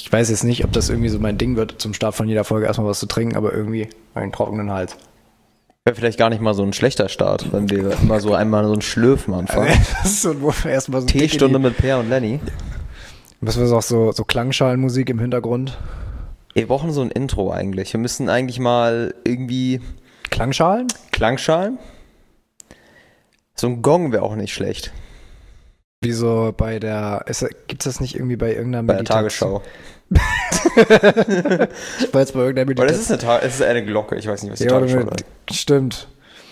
Ich weiß jetzt nicht, ob das irgendwie so mein Ding wird, zum Start von jeder Folge erstmal was zu trinken, aber irgendwie einen trockenen Hals. Wäre vielleicht gar nicht mal so ein schlechter Start, wenn wir immer so einmal so ein Schlürfen anfangen. Das ist so, wo wir erstmal so Teestunde mit Per und Lenny. Müssen wir auch so Klangschalenmusik im Hintergrund? Wir brauchen so ein Intro eigentlich. Wir müssen eigentlich mal irgendwie... Klangschalen? Klangschalen? So ein Gong wäre auch nicht schlecht. Wie so bei der... Gibt es das nicht irgendwie bei irgendeiner Meditation? Bei der Tagesschau. Ich war jetzt bei irgendeiner Meditation. Aber das ist eine Glocke. Ich weiß nicht, was die Tagesschau ist. Stimmt.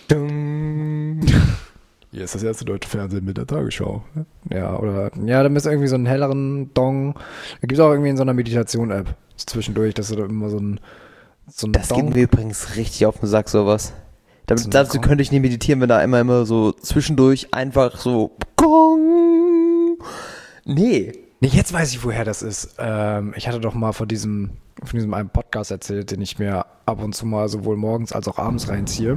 Hier ist das erste deutsche Fernsehen mit der Tagesschau. Ja, oder... Ja, da ist irgendwie so einen helleren Dong. Da gibt es auch irgendwie in so einer Meditation-App zwischendurch, dass du da immer so ein das Dong. geht mir übrigens richtig auf den Sack, sowas. Dazu Gong. könnte ich nicht meditieren, wenn da immer so zwischendurch einfach so Gong. Nee, Jetzt weiß ich, woher das ist. Ich hatte doch mal von diesem einen Podcast erzählt, den ich mir ab und zu mal sowohl morgens als auch abends reinziehe.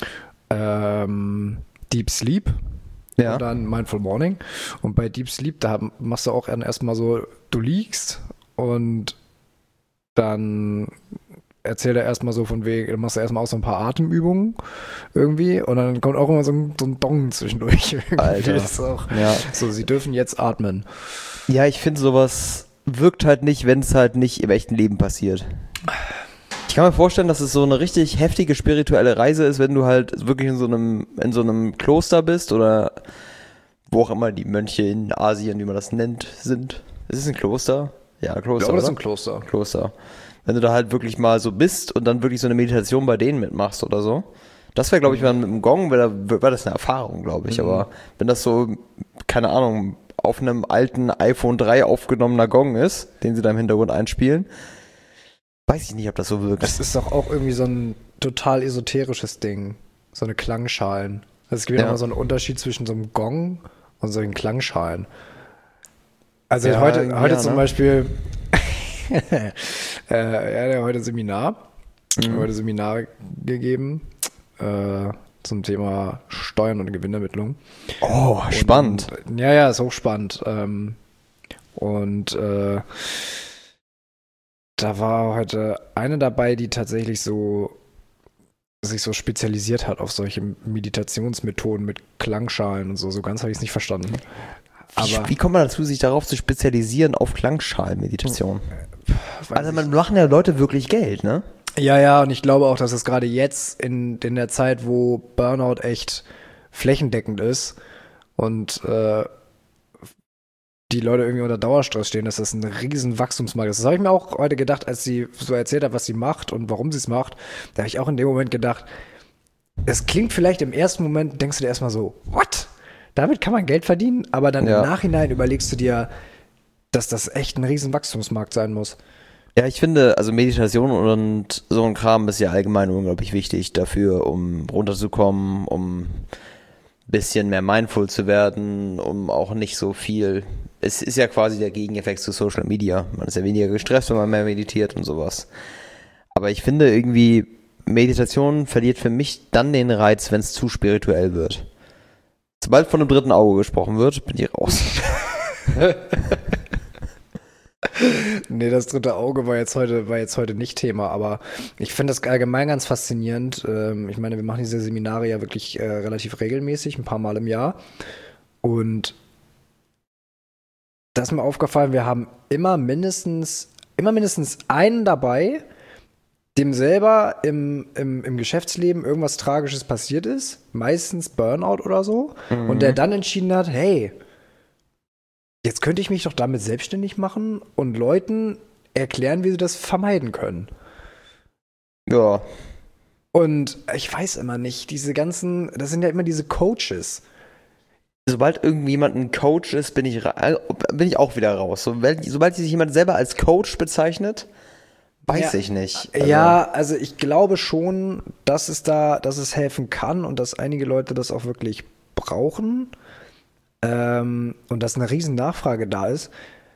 Deep Sleep. Ja. Und dann Mindful Morning. Und bei Deep Sleep, da machst du auch erstmal so, du liegst und dann erzählt er erstmal so von wegen, du machst erstmal auch so ein paar Atemübungen irgendwie und dann kommt auch immer so ein Dong zwischendurch. Irgendwie. Alter. Das ist auch so, sie dürfen jetzt atmen. Ja, ich finde, sowas wirkt halt nicht, wenn es halt nicht im echten Leben passiert. Ich kann mir vorstellen, dass es so eine richtig heftige spirituelle Reise ist, wenn du halt wirklich in so einem Kloster bist oder wo auch immer die Mönche in Asien, wie man das nennt, sind. Ist es ein Kloster? Ja, Kloster. Ja, das ist ein Kloster. Kloster. Wenn du da halt wirklich mal so bist und dann wirklich so eine Meditation bei denen mitmachst oder so. Das wäre, glaube ich, mit dem Gong, wäre das eine Erfahrung, glaube ich. Aber wenn das so, keine Ahnung, auf einem alten iPhone 3 aufgenommener Gong ist, den sie da im Hintergrund einspielen, weiß ich nicht, ob das so wirkt. Das ist doch auch irgendwie so ein total esoterisches Ding. So eine Klangschalen. Also es gibt ja immer so einen Unterschied zwischen so einem Gong und so den Klangschalen. Also Ja, heute zum ne? Beispiel, der hat heute Seminar gegeben zum Thema Steuern und Gewinnermittlung. Oh, spannend. Ja, ist hochspannend. Da war heute eine dabei, die tatsächlich sich so spezialisiert hat auf solche Meditationsmethoden mit Klangschalen und so. So ganz habe ich es nicht verstanden. Wie kommt man dazu, sich darauf zu spezialisieren auf Klangschalenmeditation? Also man machen ja Leute wirklich Geld, ne? Ja, und ich glaube auch, dass es gerade jetzt in der Zeit, wo Burnout echt flächendeckend ist und die Leute irgendwie unter Dauerstress stehen, dass das ein riesen Wachstumsmarkt ist. Das habe ich mir auch heute gedacht, als sie so erzählt hat, was sie macht und warum sie es macht. Da habe ich auch in dem Moment gedacht, es klingt vielleicht im ersten Moment, denkst du dir erstmal so, what? Damit kann man Geld verdienen? Aber dann im Nachhinein überlegst du dir, dass das echt ein riesen Wachstumsmarkt sein muss. Ja, ich finde, also Meditation und so ein Kram ist ja allgemein unglaublich wichtig dafür, um runterzukommen, um ein bisschen mehr mindful zu werden, um auch nicht so viel. Es ist ja quasi der Gegeneffekt zu Social Media. Man ist ja weniger gestresst, wenn man mehr meditiert und sowas. Aber ich finde irgendwie, Meditation verliert für mich dann den Reiz, wenn es zu spirituell wird. Sobald von einem dritten Auge gesprochen wird, bin ich raus. Nee, das dritte Auge war jetzt heute nicht Thema, aber ich finde das allgemein ganz faszinierend. Ich meine, wir machen diese Seminare ja wirklich relativ regelmäßig, ein paar Mal im Jahr. Und da ist mir aufgefallen, wir haben immer mindestens einen dabei, dem selber im Geschäftsleben irgendwas Tragisches passiert ist, meistens Burnout oder so, und der dann entschieden hat, hey, jetzt könnte ich mich doch damit selbstständig machen und Leuten erklären, wie sie das vermeiden können. Ja. Und ich weiß immer nicht, das sind ja immer diese Coaches. Sobald irgendjemand ein Coach ist, bin ich auch wieder raus. Sobald sich jemand selber als Coach bezeichnet, weiß ich nicht. Also ich glaube schon, dass es helfen kann und dass einige Leute das auch wirklich brauchen. Und dass eine riesen Nachfrage da ist.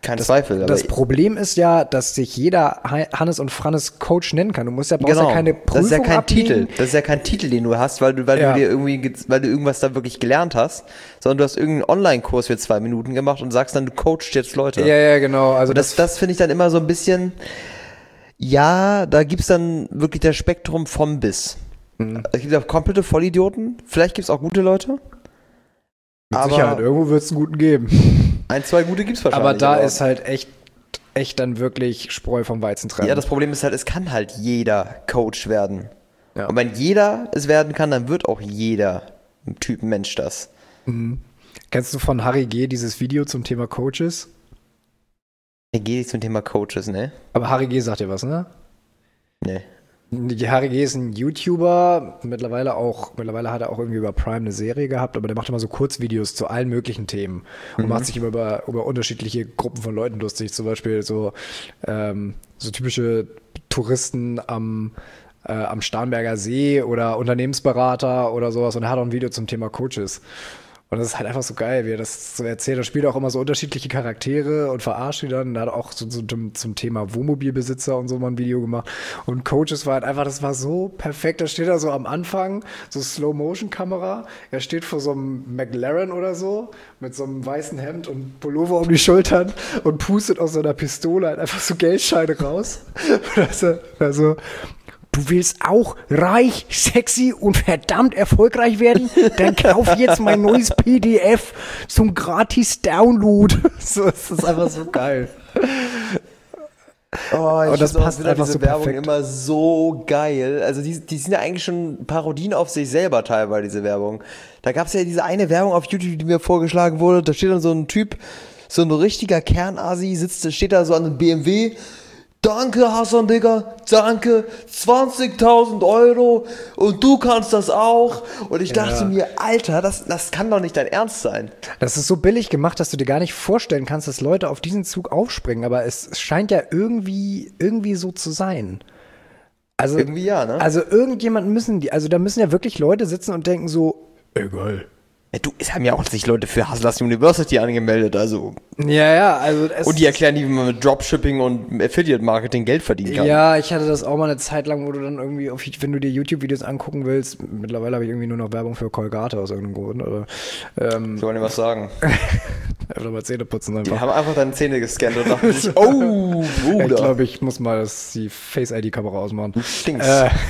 Kein Zweifel. Das Problem ist ja, dass sich jeder Hannes und Frannes Coach nennen kann. Du brauchst ja keine Prüfung das ist ja kein ablegen. Titel. Das ist ja kein Titel, den du hast, weil du irgendwas da wirklich gelernt hast, sondern du hast irgendeinen Online-Kurs für 2 Minuten gemacht und sagst dann, du coachst jetzt Leute. Ja, genau. Also und das finde ich dann immer so ein bisschen, ja, da gibt's dann wirklich das Spektrum vom bis. Es gibt ja komplette Vollidioten, vielleicht gibt's auch gute Leute. Mit Sicherheit, irgendwo wird es einen guten geben. 1, 2 gute gibt's wahrscheinlich. Aber da ist halt echt dann wirklich Spreu vom Weizen trennen. Ja, das Problem ist halt, es kann halt jeder Coach werden. Ja. Und wenn jeder es werden kann, dann wird auch jeder Typ Mensch das. Kennst du von Harry G. dieses Video zum Thema Coaches? Hier geht es zum Thema Coaches, ne? Aber Harry G. sagt dir was, ne? Nee. Harry G. ist ein YouTuber, mittlerweile hat er auch irgendwie über Prime eine Serie gehabt, aber der macht immer so Kurzvideos zu allen möglichen Themen und macht sich immer über unterschiedliche Gruppen von Leuten lustig, zum Beispiel so typische Touristen am Starnberger See oder Unternehmensberater oder sowas, und er hat auch ein Video zum Thema Coaches. Und das ist halt einfach so geil, wie er das so erzählt. Er spielt auch immer so unterschiedliche Charaktere und verarscht die dann. Er hat auch so zum Thema Wohnmobilbesitzer und so mal ein Video gemacht. Und Coaches war halt einfach, das war so perfekt. Da steht er so am Anfang, so Slow-Motion-Kamera. Er steht vor so einem McLaren oder so, mit so einem weißen Hemd und Pullover um die Schultern und pustet aus so einer Pistole halt einfach so Geldscheine raus. Also, du willst auch reich, sexy und verdammt erfolgreich werden? Dann kauf jetzt mein neues PDF zum gratis Download. So, das ist einfach so geil. Und das passt einfach so Werbung perfekt. immer so geil. Also die sind ja eigentlich schon Parodien auf sich selber teilweise, diese Werbung. Da gab es ja diese eine Werbung auf YouTube, die mir vorgeschlagen wurde. Da steht dann so ein Typ, so ein richtiger Kernasi, steht da so an einem BMW. Danke, Hassan, Digga, danke, 20.000 Euro und du kannst das auch. Und ich dachte mir, Alter, das kann doch nicht dein Ernst sein. Das ist so billig gemacht, dass du dir gar nicht vorstellen kannst, dass Leute auf diesen Zug aufspringen, aber es scheint ja irgendwie so zu sein. Also, irgendwie ja, ne? Also da müssen ja wirklich Leute sitzen und denken so, egal. Ja, es haben ja auch sich Leute für Hustlers University angemeldet, also. Ja, also und die erklären, wie man mit Dropshipping und Affiliate-Marketing Geld verdienen kann. Ja, ich hatte das auch mal eine Zeit lang, wo du dann irgendwie, wenn du dir YouTube-Videos angucken willst, mittlerweile habe ich irgendwie nur noch Werbung für Colgate aus irgendeinem Grund, oder? Ich wollte dir was sagen. Einfach mal Zähne putzen einfach. Die haben einfach deine Zähne gescannt und dachten sich, oh, Bruder. Ich glaube, ich muss mal die Face-ID-Kamera ausmachen. Du stinkst.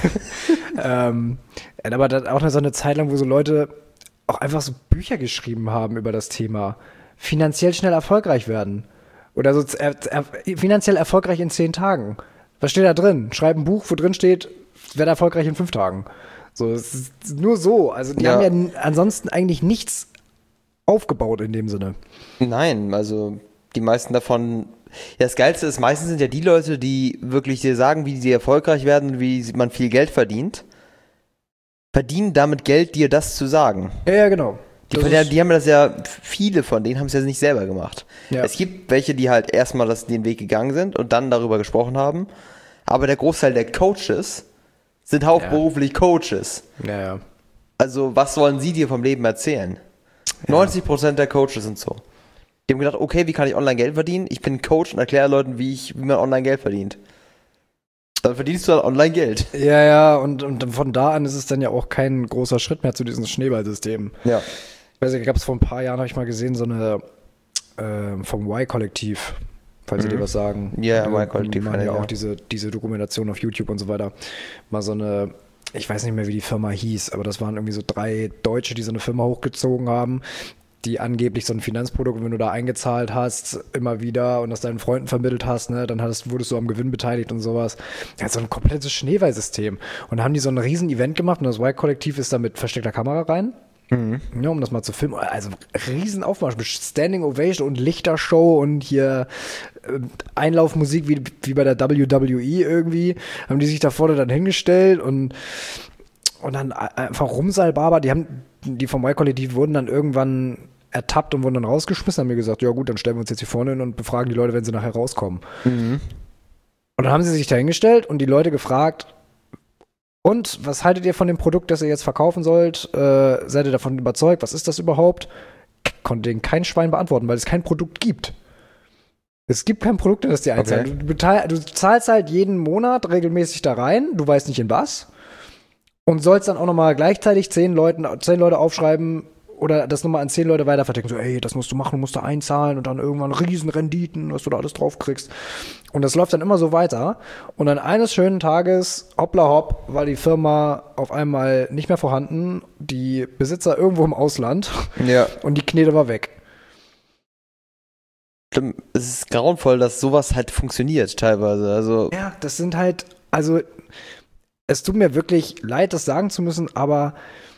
Aber dann auch so eine Zeit lang, wo so Leute auch einfach so Bücher geschrieben haben über das Thema finanziell schnell erfolgreich werden. Oder so finanziell erfolgreich in 10 Tagen. Was steht da drin? Schreib ein Buch, wo drin steht, werde erfolgreich in 5 Tagen. So, es ist nur so. Also die haben ja ansonsten eigentlich nichts aufgebaut in dem Sinne. Nein, also die meisten davon. Ja, das Geilste ist, meistens sind ja die Leute, die wirklich dir sagen, wie sie erfolgreich werden, wie man viel Geld verdient, verdienen damit Geld, dir das zu sagen. Ja, genau. Die haben das ja, viele von denen haben es ja nicht selber gemacht. Ja. Es gibt welche, die halt erstmal den Weg gegangen sind und dann darüber gesprochen haben. Aber der Großteil der Coaches sind hauptberuflich Coaches. Ja. Also, was sollen sie dir vom Leben erzählen? Ja. 90% der Coaches sind so. Die haben gedacht, okay, wie kann ich online Geld verdienen? Ich bin Coach und erkläre Leuten, wie man online Geld verdient. Dann verdienst du halt online Geld. Ja, und von da an ist es dann ja auch kein großer Schritt mehr zu diesem Schneeballsystem. Ja. Ich weiß nicht, gab es vor ein paar Jahren, habe ich mal gesehen, so eine vom Y-Kollektiv, falls sie dir was sagen. Ja, Y-Kollektiv. Die machen ja auch diese Dokumentation auf YouTube und so weiter. Mal so eine, ich weiß nicht mehr, wie die Firma hieß, aber das waren irgendwie so 3 Deutsche, die so eine Firma hochgezogen haben, die angeblich so ein Finanzprodukt, wenn du da eingezahlt hast, immer wieder und das deinen Freunden vermittelt hast, ne, dann wurdest du am Gewinn beteiligt und sowas. Ja, so ein komplettes Schneeballsystem. Und da haben die so ein riesen Event gemacht und das Y-Kollektiv ist da mit versteckter Kamera rein. Ja, um das mal zu filmen. Also riesen Aufmarsch mit Standing Ovation und Lichtershow und hier Einlaufmusik wie bei der WWE irgendwie. Haben die sich da vorne dann hingestellt und dann einfach rumsalbaber. Die vom Y-Kollektiv wurden dann irgendwann ertappt und wurden dann rausgeschmissen. Haben mir gesagt, ja gut, dann stellen wir uns jetzt hier vorne hin und befragen die Leute, wenn sie nachher rauskommen. Und dann haben sie sich da hingestellt und die Leute gefragt, und was haltet ihr von dem Produkt, das ihr jetzt verkaufen sollt? Seid ihr davon überzeugt? Was ist das überhaupt? Konnte denen kein Schwein beantworten, weil es kein Produkt gibt. Es gibt kein Produkt, das dir einzahlt. Okay. Du zahlst halt jeden Monat regelmäßig da rein, du weißt nicht in was. Und sollst dann auch nochmal gleichzeitig 10 Leute aufschreiben oder das nochmal an 10 Leute weiterverticken. So, ey, das musst du machen, musst du einzahlen und dann irgendwann Riesenrenditen, was du da alles drauf kriegst. Und das läuft dann immer so weiter. Und dann eines schönen Tages, hoppla hopp, war die Firma auf einmal nicht mehr vorhanden, die Besitzer irgendwo im Ausland Ja. und die Knete war weg. Es ist grauenvoll, dass sowas halt funktioniert teilweise. Also Ja, das sind halt, also es tut mir wirklich leid, das sagen zu müssen, aber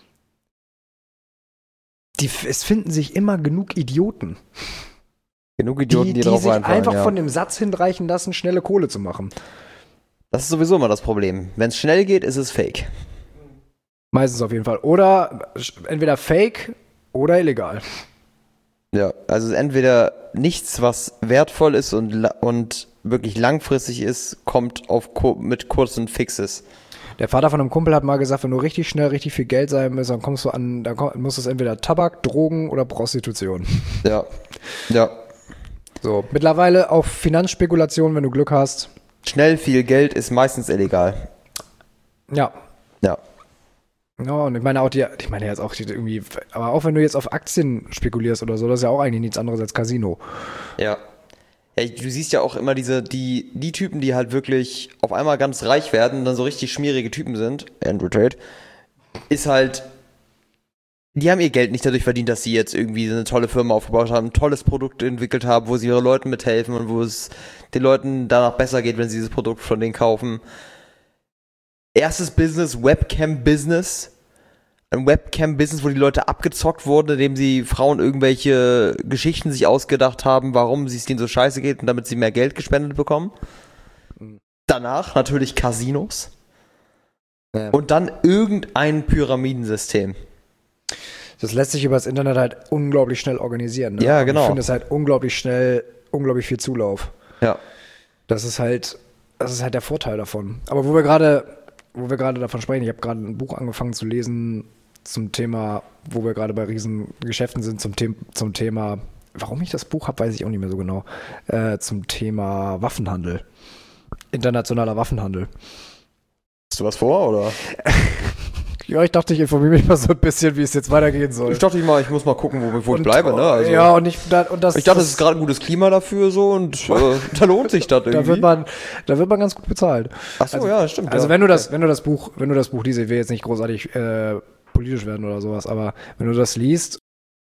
es finden sich immer genug Idioten, genug Idioten, die die drauf sich reinfallen. einfach Ja. von dem Satz hinreichen lassen, schnelle Kohle zu machen. Das ist sowieso immer das Problem. Wenn es schnell geht, ist es fake. Meistens auf jeden Fall. Oder entweder fake oder illegal. Ja, also entweder nichts, was wertvoll ist und wirklich langfristig ist, kommt mit kurzen Fixes. Der Vater von einem Kumpel hat mal gesagt, wenn du richtig schnell richtig viel Geld sein willst, dann kommst du an, muss es entweder Tabak, Drogen oder Prostitution. Ja, ja. So, mittlerweile auf Finanzspekulation, wenn du Glück hast. Schnell viel Geld ist meistens illegal. Ja. Ja. Ja, und ich meine auch ich meine jetzt auch irgendwie, aber auch wenn du jetzt auf Aktien spekulierst oder so, das ist ja auch eigentlich nichts anderes als Casino. Ja. Ja, du siehst ja auch immer die Typen, die halt wirklich auf einmal ganz reich werden und dann so richtig schmierige Typen sind, Andrew Tate, ist halt, die haben ihr Geld nicht dadurch verdient, dass sie jetzt irgendwie eine tolle Firma aufgebaut haben, ein tolles Produkt entwickelt haben, wo sie ihre Leuten mithelfen und wo es den Leuten danach besser geht, wenn sie dieses Produkt von denen kaufen. Erstes Business, Webcam-Business. Ein Webcam-Business, wo die Leute abgezockt wurden, indem sie Frauen irgendwelche Geschichten sich ausgedacht haben, warum es denen so scheiße geht und damit sie mehr Geld gespendet bekommen. Danach natürlich Casinos. Ja. Und dann irgendein Pyramidensystem. Das lässt sich übers Internet halt unglaublich schnell organisieren. Ne? Ja, Und genau. ich finde es halt unglaublich schnell, unglaublich viel Zulauf. Ja. Das ist halt der Vorteil davon. Aber wo wir gerade davon sprechen, ich habe gerade ein Buch angefangen zu lesen zum Thema, wo wir gerade bei Riesengeschäften sind, zum Thema, warum ich das Buch habe, weiß ich auch nicht mehr so genau, zum Thema Waffenhandel. Internationaler Waffenhandel. Hast du was vor, oder? Ja, ich dachte, ich informiere mich mal so ein bisschen, wie es jetzt weitergehen soll. Ich dachte ich muss mal gucken, wo ich bleibe, ne? Also, ja, und ich dachte, es ist gerade ein gutes Klima dafür so und da lohnt sich das irgendwie. Da wird man ganz gut bezahlt. Ach so, ja, stimmt. Also ja. wenn du das Buch liest, ich will jetzt nicht großartig politisch werden oder sowas, aber wenn du das liest,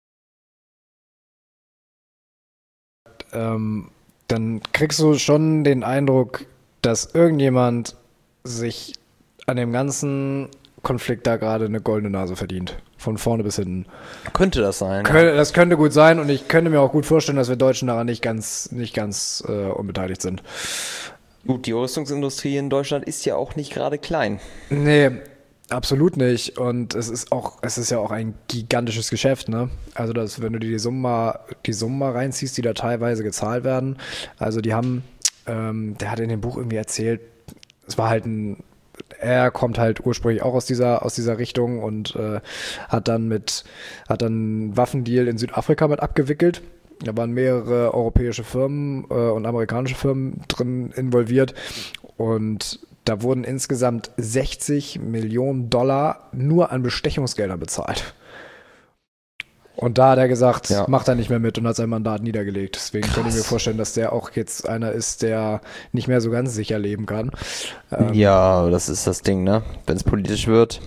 dann kriegst du schon den Eindruck, dass irgendjemand sich an dem ganzen Konflikt da gerade eine goldene Nase verdient. Von vorne bis hinten. Könnte das sein. Das könnte gut sein und ich könnte mir auch gut vorstellen, dass wir Deutschen daran nicht ganz unbeteiligt sind. Gut, die Rüstungsindustrie in Deutschland ist ja auch nicht gerade klein. Nee, absolut nicht. Und es ist ja auch ein gigantisches Geschäft, ne? Also wenn du dir die Summen mal reinziehst, die da teilweise gezahlt werden. Also die haben, der hat in dem Buch irgendwie erzählt, es war halt er kommt halt ursprünglich auch aus dieser Richtung und hat dann einen Waffendeal in Südafrika mit abgewickelt. Da waren mehrere europäische Firmen und amerikanische Firmen drin involviert und da wurden insgesamt 60 Millionen Dollar nur an Bestechungsgeldern bezahlt. Und da hat er gesagt, Ja. macht er nicht mehr mit und hat sein Mandat niedergelegt. Deswegen Krass. könnte ich mir vorstellen, dass der auch jetzt einer ist, der nicht mehr so ganz sicher leben kann. Ja, das ist das Ding, ne? Wenn es politisch wird.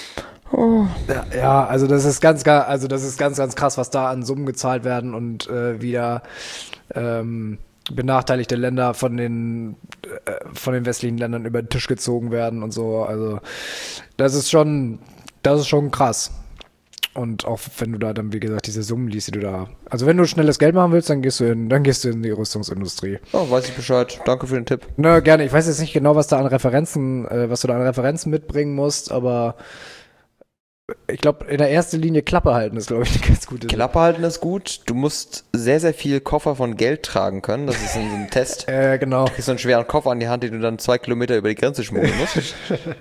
Ja, also das ist ganz krass, was da an Summen gezahlt werden und wieder benachteiligte Länder von den westlichen Ländern über den Tisch gezogen werden und so. Also das ist schon krass. Und auch wenn du da dann, wie gesagt, diese Summen liest, die du da. Also wenn du schnelles Geld machen willst, dann gehst du in die Rüstungsindustrie. Oh, weiß ich Bescheid. Danke für den Tipp. Na, gerne. Ich weiß jetzt nicht genau, was du da an Referenzen mitbringen musst, aber ich glaube, in der ersten Linie Klappe halten ist, glaube ich, eine ganz gute Sache. Klappe halten ist gut. Du musst sehr, sehr viel Koffer von Geld tragen können. Das ist ein Test. Genau. Du kriegst so einen schweren Koffer an die Hand, den du dann 2 Kilometer über die Grenze schmuggeln musst.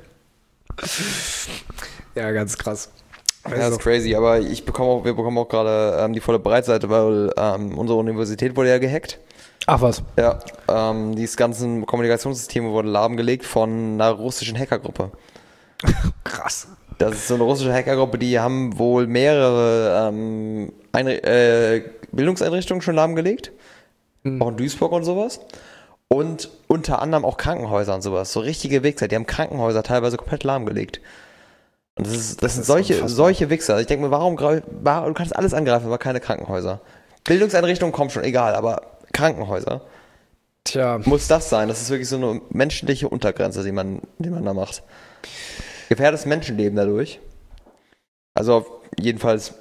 Ja, ganz krass. Ja, das ist crazy, aber wir bekommen auch gerade die volle Breitseite, weil unsere Universität wurde ja gehackt. Ach was. Ja, dieses ganzen Kommunikationssysteme wurden lahmgelegt von einer russischen Hackergruppe. Krass. Das ist so eine russische Hackergruppe, die haben wohl mehrere Bildungseinrichtungen schon lahmgelegt. Auch in Duisburg und sowas. Und unter anderem auch Krankenhäuser und sowas. So richtige Wichser. Die haben Krankenhäuser teilweise komplett lahmgelegt. Und das sind solche Wichser. Ich denke mir, warum du kannst alles angreifen, aber keine Krankenhäuser. Bildungseinrichtungen kommen schon, egal, aber Krankenhäuser. Tja. Muss das sein? Das ist wirklich so eine menschliche Untergrenze, die man da macht. Gefährdetes Menschenleben dadurch. Also jedenfalls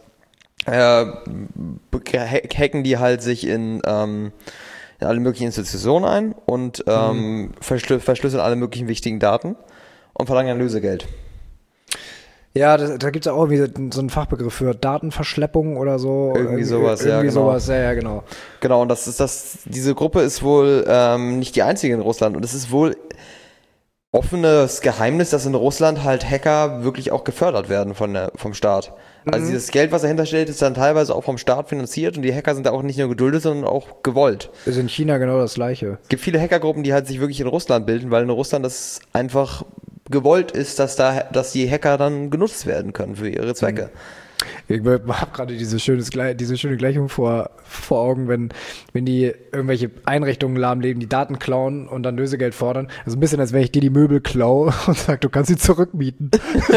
hacken die halt sich in alle möglichen Institutionen ein und verschlüsseln alle möglichen wichtigen Daten und verlangen dann Lösegeld. Ja, da gibt es auch irgendwie so einen Fachbegriff für Datenverschleppung oder so. Irgendwie sowas, ja, genau. Sowas, ja, genau. Genau, und diese Gruppe ist wohl nicht die einzige in Russland und es ist wohl offenes Geheimnis, dass in Russland halt Hacker wirklich auch gefördert werden vom Staat. Also dieses Geld, was dahinter steht, ist dann teilweise auch vom Staat finanziert und die Hacker sind da auch nicht nur geduldet, sondern auch gewollt. Ist in China genau das Gleiche. Es gibt viele Hackergruppen, die halt sich wirklich in Russland bilden, weil in Russland das einfach gewollt ist, dass die Hacker dann genutzt werden können für ihre Zwecke. Ich habe gerade diese schöne Gleichung vor Augen, wenn die irgendwelche Einrichtungen lahmlegen, die Daten klauen und dann Lösegeld fordern. Also ein bisschen, als wenn ich dir die Möbel klaue und sage, du kannst sie zurückmieten.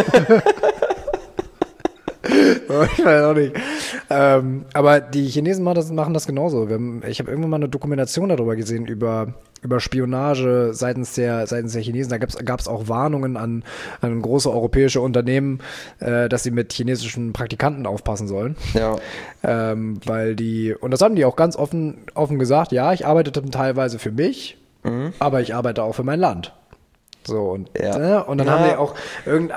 Ich weiß auch nicht. Aber die Chinesen machen das genauso. Ich habe irgendwann mal eine Dokumentation darüber gesehen, über Spionage seitens der Chinesen. Da gab es auch Warnungen an große europäische Unternehmen, dass sie mit chinesischen Praktikanten aufpassen sollen. Ja. Und das haben die auch ganz offen gesagt, ja, ich arbeite teilweise für mich, aber ich arbeite auch für mein Land. So, und dann haben die auch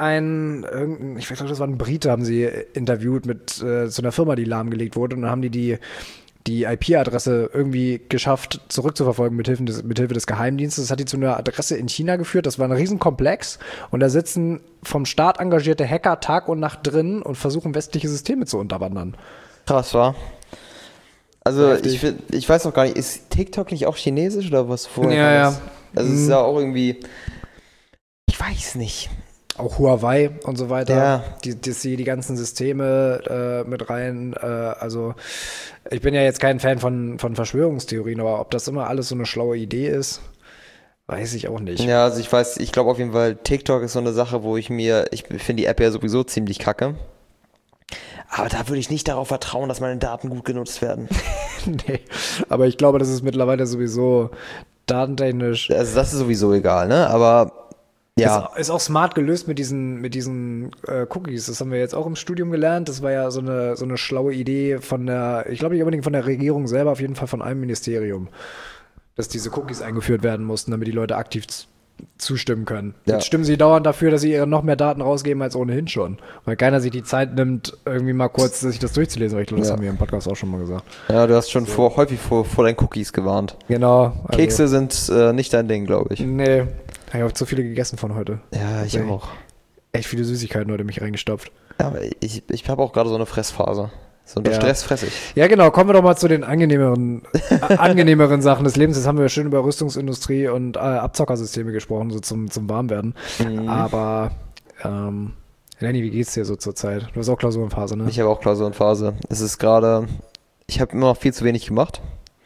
ich weiß nicht, das war ein Brite, haben sie interviewt mit so einer Firma, die lahmgelegt wurde, und dann haben die IP-Adresse irgendwie geschafft, zurückzuverfolgen mit Hilfe des Geheimdienstes. Das hat die zu einer Adresse in China geführt. Das war ein Riesenkomplex und da sitzen vom Staat engagierte Hacker Tag und Nacht drin und versuchen, westliche Systeme zu unterwandern. Krass, war. Also ich weiß noch gar nicht, ist TikTok nicht auch chinesisch oder was vorher? Ja. Also es ist ja auch irgendwie, ich weiß nicht. Auch Huawei und so weiter, ja. Die ganzen Systeme mit rein. Also ich bin ja jetzt kein Fan von Verschwörungstheorien, aber ob das immer alles so eine schlaue Idee ist, weiß ich auch nicht. Ja, also ich glaube auf jeden Fall, TikTok ist so eine Sache, wo ich finde die App ja sowieso ziemlich kacke. Aber da würde ich nicht darauf vertrauen, dass meine Daten gut genutzt werden. Nee, aber ich glaube, das ist mittlerweile sowieso datentechnisch. Also das ist sowieso egal, ne? Aber ja. Ist auch smart gelöst mit diesen Cookies. Das haben wir jetzt auch im Studium gelernt. Das war ja so eine schlaue Idee ich glaube nicht unbedingt von der Regierung selber, auf jeden Fall von einem Ministerium, dass diese Cookies eingeführt werden mussten, damit die Leute aktiv zustimmen können. Ja. Jetzt stimmen sie dauernd dafür, dass sie ihre noch mehr Daten rausgeben als ohnehin schon. Weil keiner sich die Zeit nimmt, irgendwie mal kurz sich das durchzulesen. Aber ich glaube, das haben wir im Podcast auch schon mal gesagt. Ja, du hast schon häufig vor deinen Cookies gewarnt. Genau. Also Kekse sind nicht dein Ding, glaube ich. Nee. Ich habe zu viele gegessen von heute. Ja, ich auch. Echt viele Süßigkeiten heute mich reingestopft. Ja, aber ich habe auch gerade so eine Fressphase. So unter Stress fresse ich. Ja, genau. Kommen wir doch mal zu den angenehmeren Sachen des Lebens. Jetzt haben wir schön über Rüstungsindustrie und Abzockersysteme gesprochen, so zum Warmwerden. Aber, Lenny, wie geht's dir so zur Zeit? Du hast auch Klausurenphase, ne? Ich habe auch Klausurenphase. Es ist gerade, ich habe immer noch viel zu wenig gemacht.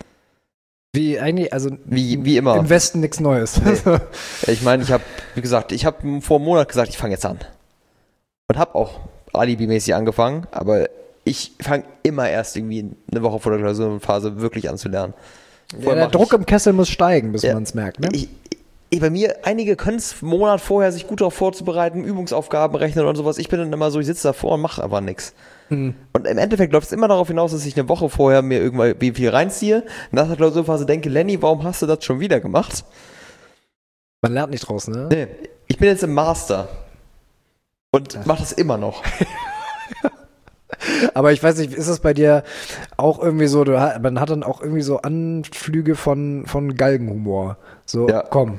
Wie eigentlich, also wie immer. Im Westen nichts Neues. Nee. Ich meine, wie gesagt, ich habe vor einem Monat gesagt, ich fange jetzt an. Und habe auch alibimäßig angefangen, aber ich fange immer erst irgendwie eine Woche vor der Klausurenphase wirklich an zu lernen. Ja, der Druck im Kessel muss steigen, bis man es merkt, ne? Bei mir, einige können es einen Monat vorher sich gut darauf vorzubereiten, Übungsaufgaben rechnen und sowas. Ich bin dann immer so, ich sitze davor und mache aber nichts. Und im Endeffekt läuft es immer darauf hinaus, dass ich eine Woche vorher mir irgendwie viel reinziehe. Nach der Klausurphase denke, Lenny, warum hast du das schon wieder gemacht? Man lernt nicht draus, ne? Nee. Ich bin jetzt im Master und mache das immer noch. Aber ich weiß nicht, ist das bei dir auch irgendwie so, man hat dann auch irgendwie so Anflüge von Galgenhumor. So, ja. Komm.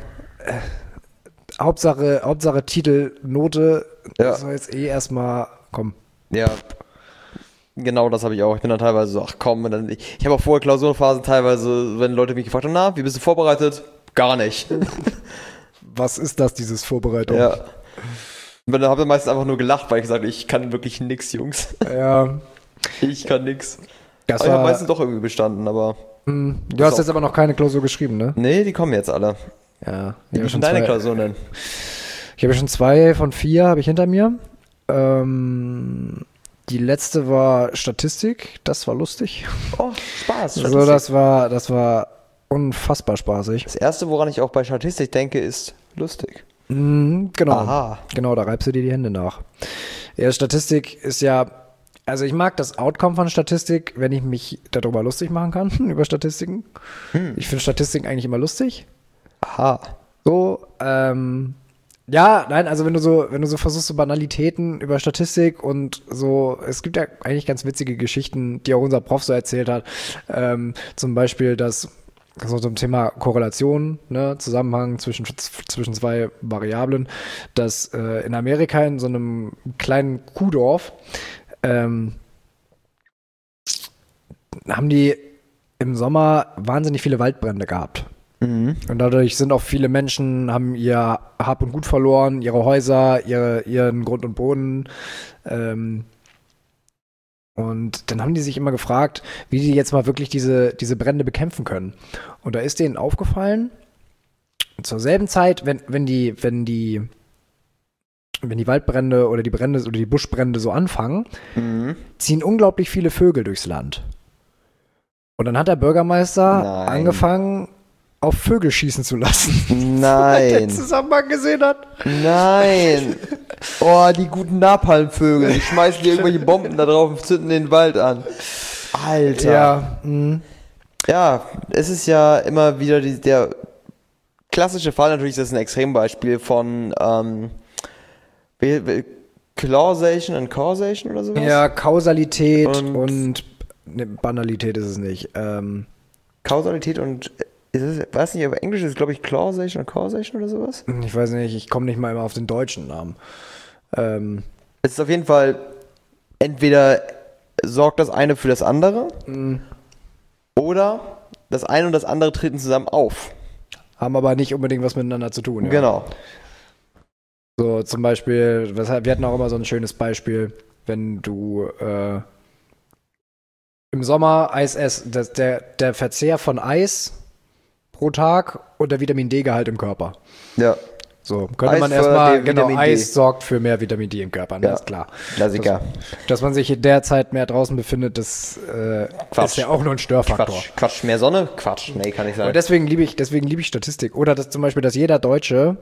Hauptsache Titel, Note, das soll jetzt erstmal kommen. Ja. Genau, das habe ich auch. Ich bin dann teilweise so, ach komm, und dann, ich habe auch vorher Klausurenphasen teilweise, wenn Leute mich gefragt haben, na, wie bist du vorbereitet? Gar nicht. Was ist das, dieses Vorbereitung? Ja. Und dann habe ich meistens einfach nur gelacht, weil ich gesagt habe, ich kann wirklich nix, Jungs. Ja. Ich kann nix. Das Aber ich habe war, meistens doch irgendwie bestanden, aber... du hast jetzt aber noch keine Klausur geschrieben, ne? Nee, die kommen jetzt alle. Ja. Wie sind deine Klausuren denn? Ich habe schon 2 von 4 habe ich hinter mir. Die letzte war Statistik, das war lustig. Oh, Spaß. So, das war unfassbar spaßig. Das erste, woran ich auch bei Statistik denke, ist lustig. Genau. Aha. Genau, da reibst du dir die Hände nach. Ja, Statistik ist ja, also ich mag das Outcome von Statistik, wenn ich mich darüber lustig machen kann, über Statistiken. Ich finde Statistiken eigentlich immer lustig. Aha. So, ja, nein, also wenn du so versuchst, so Banalitäten über Statistik und so, es gibt ja eigentlich ganz witzige Geschichten, die auch unser Prof so erzählt hat. Zum Beispiel, dass so zum Thema Korrelation, ne, Zusammenhang zwischen 2 Variablen, dass in Amerika in so einem kleinen Kuhdorf haben die im Sommer wahnsinnig viele Waldbrände gehabt. Und dadurch sind auch viele Menschen, haben ihr Hab und Gut verloren, ihre Häuser, ihren Grund und Boden. Und dann haben die sich immer gefragt, wie die jetzt mal wirklich diese Brände bekämpfen können. Und da ist denen aufgefallen, zur selben Zeit, wenn die Waldbrände oder die Brände oder die Buschbrände so anfangen, ziehen unglaublich viele Vögel durchs Land. Und dann hat der Bürgermeister angefangen, auf Vögel schießen zu lassen. Nein. Weil der Zusammenhang gesehen hat. Nein. Oh, die guten Napalmvögel. Die schmeißen dir irgendwelche Bomben da drauf und zünden den Wald an. Alter. Ja. Ja, es ist ja immer wieder der klassische Fall, natürlich, das ist ein Extrembeispiel von Causation and Causation oder sowas. Ja, Kausalität und ne, Banalität ist es nicht. Kausalität und weiß nicht, aber Englisch ist, glaube ich, Causation und Causation oder sowas. Ich weiß nicht, ich komme nicht mal immer auf den deutschen Namen. Es ist auf jeden Fall, entweder sorgt das eine für das andere oder das eine und das andere treten zusammen auf. Haben aber nicht unbedingt was miteinander zu tun. Ja. Genau. So zum Beispiel, wir hatten auch immer so ein schönes Beispiel, wenn du im Sommer Eis esst, der Verzehr von Eis pro Tag und der Vitamin-D-Gehalt im Körper. Ja. So, könnte Eis man erstmal, genau, Vitamin D. Eis sorgt für mehr Vitamin D im Körper, ne? Ja. Ist klar. Klassiker. Dass man sich in der Zeit mehr draußen befindet, das ist ja auch nur ein Störfaktor. Quatsch, mehr Sonne? Quatsch, nee, kann nicht sein. Aber deswegen liebe ich Statistik. Oder dass zum Beispiel, dass jeder Deutsche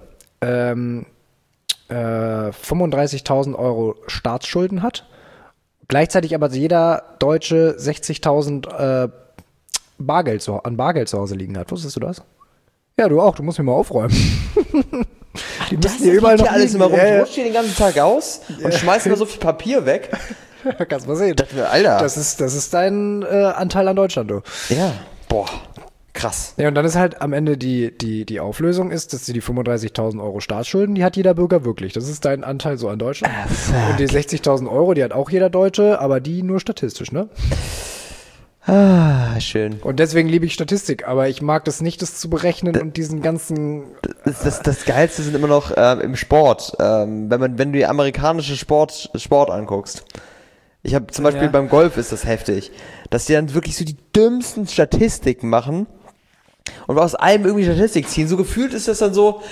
35.000 Euro Staatsschulden hat. Gleichzeitig aber jeder Deutsche 60.000 Bargeld zu Hause liegen hat. Wusstest du das? Ja, du auch. Du musst mir mal aufräumen. Die müssen hier überall noch alles liegen. immer rum. Ich rutsche hier den ganzen Tag aus und schmeißen da so viel Papier weg. Kannst mal sehen. Alter. Das ist dein Anteil an Deutschland, du. Ja. Boah. Krass. Ja, und dann ist halt am Ende die Auflösung ist, dass die 35.000 Euro Staatsschulden, die hat jeder Bürger wirklich. Das ist dein Anteil so an Deutschland. Und die 60.000 Euro, die hat auch jeder Deutsche, aber die nur statistisch, ne? Ah, schön. Und deswegen liebe ich Statistik, aber ich mag das nicht, das zu berechnen und diesen ganzen... Das Geilste sind immer noch im Sport, wenn du die amerikanische Sport anguckst. Ich habe zum Beispiel beim Golf ist das heftig, dass die dann wirklich so die dümmsten Statistiken machen und aus allem irgendwie Statistik ziehen. So gefühlt ist das dann so,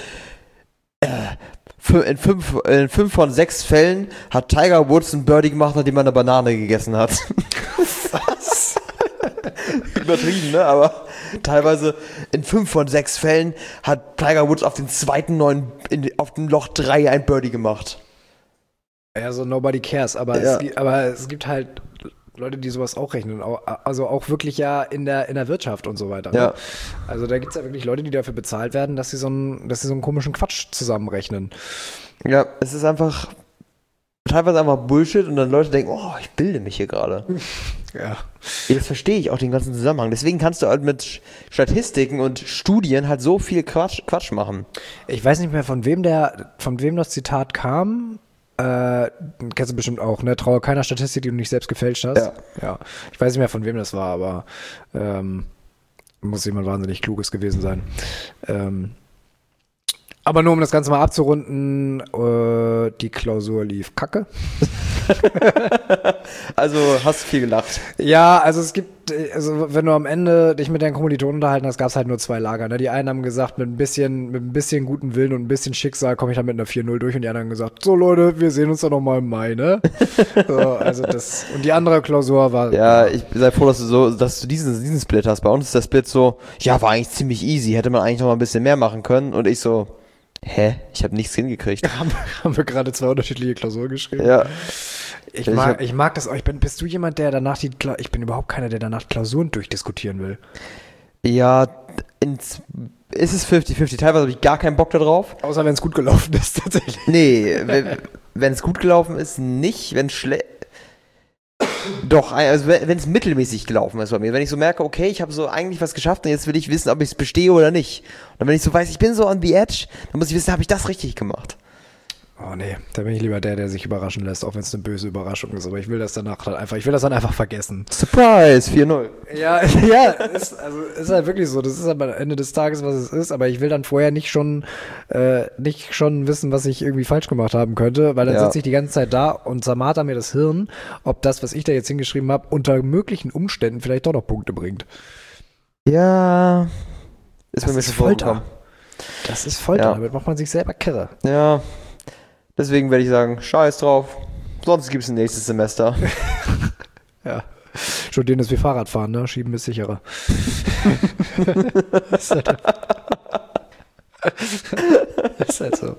in 5 von 6 Fällen hat Tiger Woods ein Birdie gemacht, nachdem er eine Banane gegessen hat. Was? Übertrieben, ne? Aber teilweise in 5 von 6 Fällen hat Tiger Woods auf den zweiten auf dem Loch 3 ein Birdie gemacht. Ja, so nobody cares, aber es gibt halt Leute, die sowas auch rechnen, also auch wirklich ja in der Wirtschaft und so weiter. Ne? Ja. Also da gibt es ja wirklich Leute, die dafür bezahlt werden, dass sie so einen komischen Quatsch zusammenrechnen. Ja, es ist einfach teilweise einfach Bullshit und dann Leute denken, oh, ich bilde mich hier gerade. Ja. Jetzt verstehe ich auch den ganzen Zusammenhang. Deswegen kannst du halt mit Statistiken und Studien halt so viel Quatsch machen. Ich weiß nicht mehr, von wem das Zitat kam. kennst du bestimmt auch, ne? Traue keiner Statistik, die du nicht selbst gefälscht hast. Ja. Ich weiß nicht mehr, von wem das war, aber muss jemand wahnsinnig Kluges gewesen sein. Aber nur um das Ganze mal abzurunden, die Klausur lief kacke. Also hast du viel gelacht. Ja, also wenn du am Ende dich mit deinen Kommilitonen unterhalten hast, gab es halt nur 2 Lager. Ne? Die einen haben gesagt, mit ein bisschen guten Willen und ein bisschen Schicksal komme ich dann mit einer 4-0 durch, und die anderen haben gesagt, so Leute, wir sehen uns dann nochmal im Mai, ne? So, also und die andere Klausur war... Ja, ich sei froh, dass du diesen Split hast. Bei uns ist der Split so, ja, war eigentlich ziemlich easy, hätte man eigentlich noch mal ein bisschen mehr machen können, und ich so, hä? Ich habe nichts hingekriegt. Haben wir gerade 2 unterschiedliche Klausuren geschrieben? Ja. Ich mag das auch. Bist du jemand, der danach ich bin überhaupt keiner, der danach Klausuren durchdiskutieren will. Ja, ist es 50-50. Teilweise habe ich gar keinen Bock da drauf. Außer wenn es gut gelaufen ist, tatsächlich. Nee, wenn es gut gelaufen ist, nicht. Wenn es schlecht... Doch, also wenn es mittelmäßig gelaufen ist bei mir. Wenn ich so merke, okay, ich habe so eigentlich was geschafft und jetzt will ich wissen, ob ich es bestehe oder nicht. Und wenn ich so weiß, ich bin so on the edge, dann muss ich wissen, habe ich das richtig gemacht. Oh nee, da bin ich lieber der sich überraschen lässt, auch wenn es eine böse Überraschung ist. Aber ich will das dann einfach vergessen. Surprise, 4-0. Ja, ist halt wirklich so. Das ist am Ende des Tages, was es ist. Aber ich will dann vorher nicht schon wissen, was ich irgendwie falsch gemacht haben könnte, weil dann sitze ich die ganze Zeit da und zermarter mir das Hirn, ob das, was ich da jetzt hingeschrieben habe, unter möglichen Umständen vielleicht doch noch Punkte bringt. Ja, das ist Folter. Das ist Folter, damit macht man sich selber kirre. Ja. Deswegen werde ich sagen, scheiß drauf. Sonst gibt es ein nächstes Semester. Ja. Studieren ist wie Fahrradfahren, ne? Schieben ist sicherer. Ist halt so.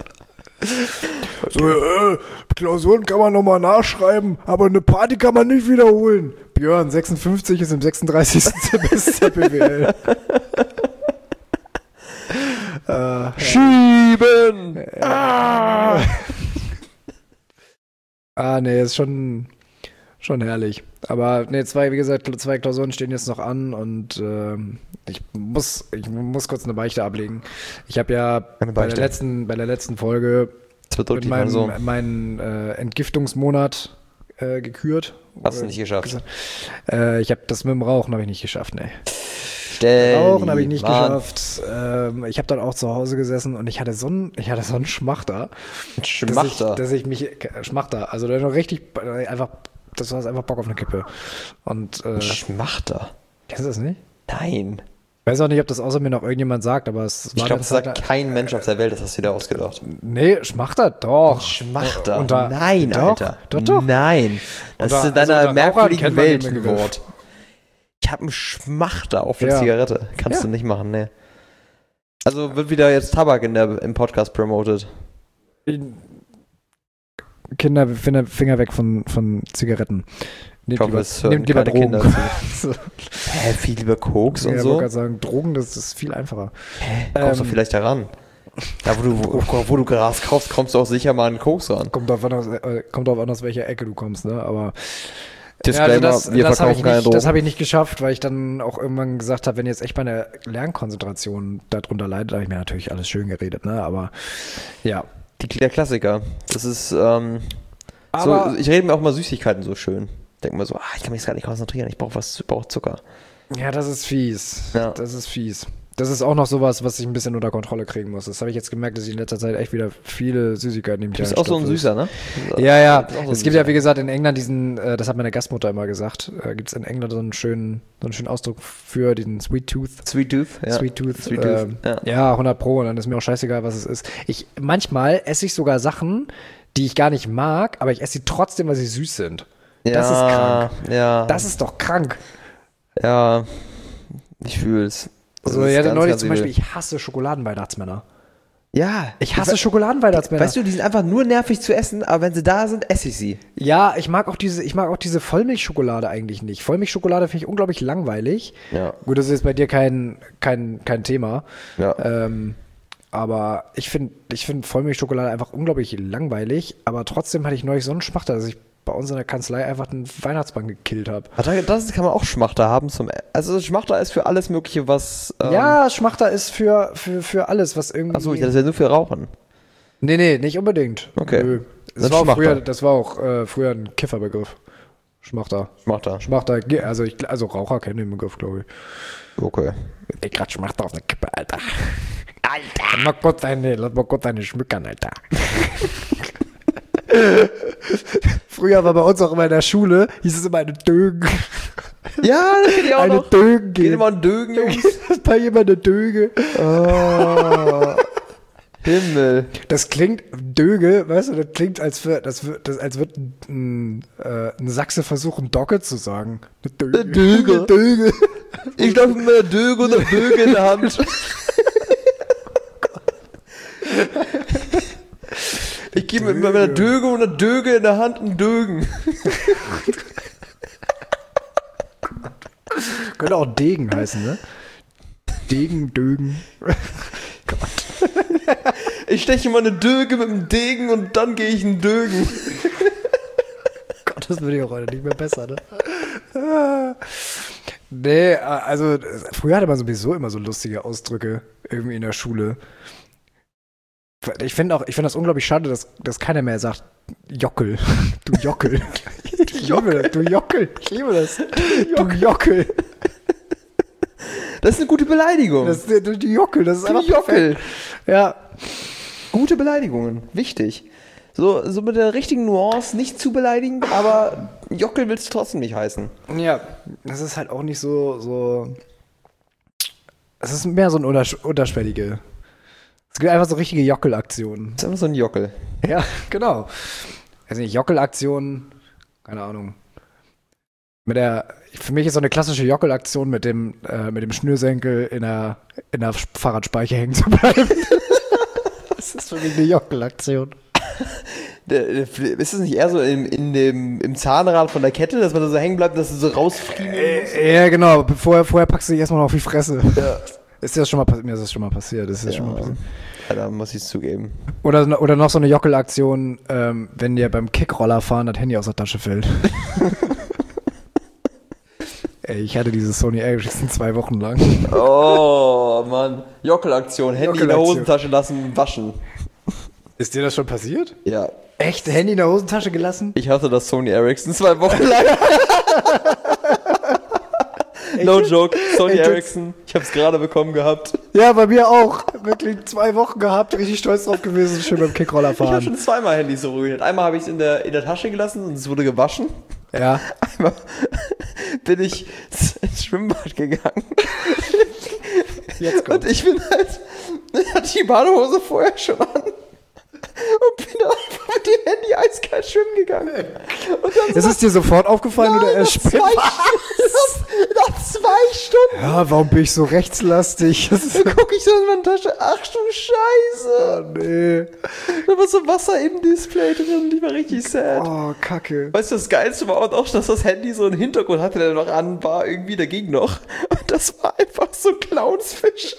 Klausuren kann man nochmal nachschreiben, aber eine Party kann man nicht wiederholen. Björn, 56 ist im 36. Semester BWL. Schieben! Nee, ist schon herrlich. Aber nee, zwei Klausuren stehen jetzt noch an, und ich muss kurz eine Beichte ablegen. Ich habe ja bei der letzten Folge mit meinen Entgiftungsmonat gekürt. Hast du nicht geschafft? Ich habe das mit dem Rauchen habe ich nicht geschafft, ne. Rauchen habe ich nicht geschafft. Ich habe dann auch zu Hause gesessen und ich hatte so einen Schmachter. Dass ich mich Schmachter, also der noch richtig einfach, das war einfach Bock auf eine Kippe. Und Schmachter. Kennst du das nicht? Nein. Ich weiß auch nicht, ob das außer mir noch irgendjemand sagt, aber es war... Ich glaube, das sagt kein Mensch auf der Welt, das hast du dir ausgedacht. Nee, Schmachter, doch. Schmachter? Nein, doch, Alter. Doch. Nein. Das ist in deiner merkwürdigen Welt ein Wort. Ich habe einen Schmachter auf der Zigarette. Kannst du nicht machen, ne. Also wird wieder jetzt Tabak im Podcast promoted. Kinder, Finger weg von Zigaretten. Nehmt lieber Drogen. Kinder zu. Hä, viel lieber Koks und so? Ich wollte gerade sagen, Drogen, das ist viel einfacher. Kommst du vielleicht daran? Da, wo du Gras kaufst, kommst du auch sicher mal an Koks ran. Kommt drauf an, aus welcher Ecke du kommst, ne, aber... Disclaimer, das habe ich nicht geschafft, weil ich dann auch irgendwann gesagt habe, wenn jetzt echt meine Lernkonzentration darunter leidet, habe ich mir natürlich alles schön geredet, ne, aber ja. Der Klassiker. Das ist, ich rede mir auch mal Süßigkeiten so schön. Denk mal so, ich kann mich jetzt gar nicht konzentrieren, ich brauche Zucker. Ja, das ist fies. Ja. Das ist fies. Das ist auch noch sowas, was ich ein bisschen unter Kontrolle kriegen muss. Das habe ich jetzt gemerkt, dass ich in letzter Zeit echt wieder viele Süßigkeiten im Du bist auch so ein Süßer, ne? Ja. Es gibt ja, wie gesagt, in England das hat meine Gastmutter immer gesagt, gibt es in England so einen schönen Ausdruck für diesen Sweet Tooth. Sweet Tooth, ja. Sweet Tooth. Ja, 100%. Und dann ist mir auch scheißegal, was es ist. Manchmal esse ich sogar Sachen, die ich gar nicht mag, aber ich esse sie trotzdem, weil sie süß sind. Ja, das ist krank. Ja. Das ist doch krank. Ja, ich fühl's. So, neulich zum Beispiel, ich hasse Schokoladenweihnachtsmänner. Ja. Ich hasse Schokoladenweihnachtsmänner. Weißt du, die sind einfach nur nervig zu essen, aber wenn sie da sind, esse ich sie. Ja, ich mag auch diese Vollmilchschokolade eigentlich nicht. Vollmilchschokolade finde ich unglaublich langweilig. Ja. Gut, das ist jetzt bei dir kein Thema. Ja. Aber ich finde Vollmilchschokolade einfach unglaublich langweilig. Aber trotzdem hatte ich neulich so einen Schmachter, dass ich bei uns in der Kanzlei einfach einen Weihnachtsmann gekillt habe. Das kann man auch Schmachter haben. Also Schmachter ist für alles Mögliche, was... ja, Schmachter ist für alles, was irgendwie... Achso, ich dachte, das ist ja nur für Rauchen. Nee, nicht unbedingt. Okay. Nö. Das war auch früher ein Kifferbegriff. Schmachter. Schmachter, also Raucher kennen den Begriff, glaube ich. Okay. Ey, grad Schmachter auf der Kippe, Alter. Lass mal kurz deine schmückern, Alter. Früher war bei uns auch immer in der Schule, hieß es immer eine Dögen. Ja, das kenn ich auch eine noch. Dögen Geht immer ein Dögen, Jungs. Bei jemand eine Döge. Oh. Himmel. Das klingt, Döge, weißt du, das klingt, als wird ein Sachse versuchen, Docke zu sagen. Eine Döge. Ich laufe mit einer Döge und einer Böge in der Hand. Ich gebe mit einer Döge und einer Döge in der Hand einen Dögen. Könnte auch Degen heißen, ne? Degen, Dögen. Gott. Ich steche mal eine Döge mit einem Degen und dann gehe ich einen Dögen. Gott, das würde ich auch heute nicht mehr besser, ne? Nee, also früher hatte man sowieso immer so lustige Ausdrücke irgendwie in der Schule. Ich finde das unglaublich schade, dass keiner mehr sagt, Jockel. Du Jockel. Ich liebe das. Du Jockel. Ich liebe das. Du Jockel. Das ist eine gute Beleidigung. Du Jockel, das ist einfach Jockel. Ja. Gute Beleidigungen. Wichtig. So mit der richtigen Nuance, nicht zu beleidigen, aber Jockel willst du trotzdem nicht heißen. Ja, das ist halt auch nicht so. Es ist mehr so ein unterschwellige. Es gibt einfach so richtige Jockel-Aktionen. Das ist einfach so ein Jockel. Ja, genau. Also nicht Jockel-Aktionen, keine Ahnung. Für mich ist so eine klassische Jockel-Aktion mit dem Schnürsenkel in der Fahrradspeiche hängen zu bleiben. Das ist für mich eine Jockel-Aktion. Ist es nicht eher so im Zahnrad von der Kette, dass man da so hängen bleibt, dass du so rausfliegen musst? Ja, genau. Vorher packst du dich erstmal noch auf die Fresse. Ja. Mir ist das schon mal passiert. Ja, da muss ich es zugeben. Oder noch so eine Jockel-Aktion, wenn dir beim Kickroller fahren das Handy aus der Tasche fällt. Ey, ich hatte diese Sony Ericsson 2 Wochen lang. Oh, Mann. Jockel-Aktion. Handy in der Hosentasche lassen, waschen. Ist dir das schon passiert? Ja. Echt? Handy in der Hosentasche gelassen? Ich hatte das Sony Ericsson 2 Wochen lang. No joke, Sony Ericsson. Ich hab's gerade bekommen gehabt. Ja, bei mir auch. Wirklich 2 Wochen gehabt, richtig stolz drauf gewesen, schön beim Kickroller fahren. Ich habe schon zweimal Handys so ruiniert. Einmal habe ich es in der Tasche gelassen und es wurde gewaschen. Ja. Einmal bin ich ins Schwimmbad gegangen. Jetzt kommt. Und ich hatte die Badehose vorher schon an. Und bin dann einfach mit dem Handy eiskalt schwimmen gegangen. Und dann ist es dir sofort aufgefallen oder erst später? Nach 2 Stunden. Ja, warum bin ich so rechtslastig? Dann gucke ich so in meine Tasche. Ach du Scheiße. Oh, nee. Da war so Wasser im Display drin und ich war richtig sad. Oh, Kacke. Weißt du, das Geilste war auch, dass das Handy so einen Hintergrund hatte, der noch an war, irgendwie dagegen noch. Und das war einfach so Clownsfisch.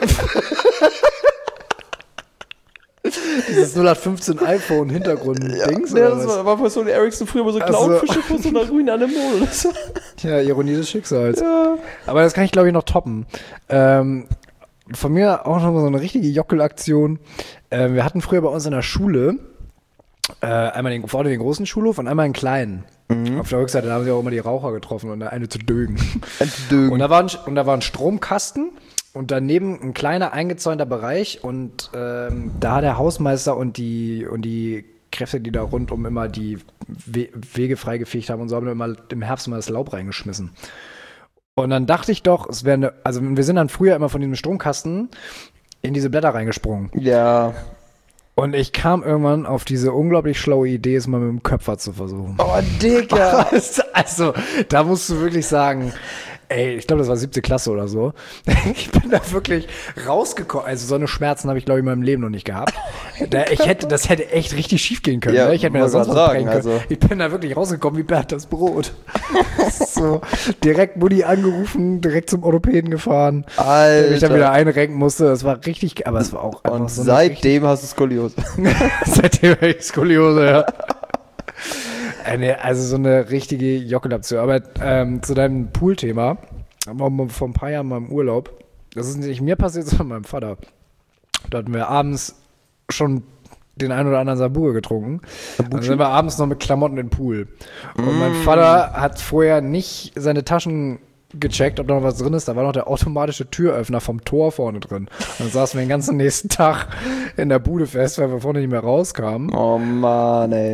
Dieses 0815 iPhone Hintergrund-Dings? Ja, das war bei Sony Ericsson früher immer so Clownfische vor so einer grünen Anemone. Ja, Ironie des Schicksals. Ja. Aber das kann ich, glaube ich, noch toppen. Von mir auch noch mal so eine richtige Jockel-Aktion. Wir hatten früher bei uns in der Schule einmal vorne den großen Schulhof und einmal einen kleinen. Mhm. Auf der Rückseite, da haben sie auch immer die Raucher getroffen und eine zu dögen. Und da war ein Stromkasten. Und daneben ein kleiner eingezäunter Bereich und da hat der Hausmeister und die Kräfte, die da rundum immer die Wege freigefegt haben und so, haben immer im Herbst mal das Laub reingeschmissen. Und dann dachte ich doch, wir sind dann früher immer von diesem Stromkasten in diese Blätter reingesprungen. Ja. Und ich kam irgendwann auf diese unglaublich schlaue Idee, es mal mit dem Köpfer zu versuchen. Oh, Digga. Also, da musst du wirklich sagen, ey, ich glaube, das war 7. Klasse oder so. Ich bin da wirklich rausgekommen. Also so eine Schmerzen habe ich, glaube ich, in meinem Leben noch nicht gehabt. Das hätte echt richtig schief gehen können. Ja, ne? Ich hätte mir das sonst was bringen können. Also. Ich bin da wirklich rausgekommen wie Bert das Brot. So, direkt Mutti angerufen, direkt zum Orthopäden gefahren. Alter. Der mich dann wieder einrenken musste. Das war richtig, aber es war auch einfach und so. Seitdem hast du Skoliose. Seitdem habe ich Skoliose, ja. Also so eine richtige Jockelaktion. Aber zu deinem Pool-Thema, vor ein paar Jahren mal im Urlaub, das ist nicht mir passiert, sondern meinem Vater. Da hatten wir abends schon den einen oder anderen Sabure getrunken. Dann sind wir abends noch mit Klamotten in den Pool. Und mein Vater hat vorher nicht seine Taschen gecheckt, ob da noch was drin ist. Da war noch der automatische Türöffner vom Tor vorne drin. Und dann saßen wir den ganzen nächsten Tag in der Bude fest, weil wir vorne nicht mehr rauskamen. Oh Mann, ey.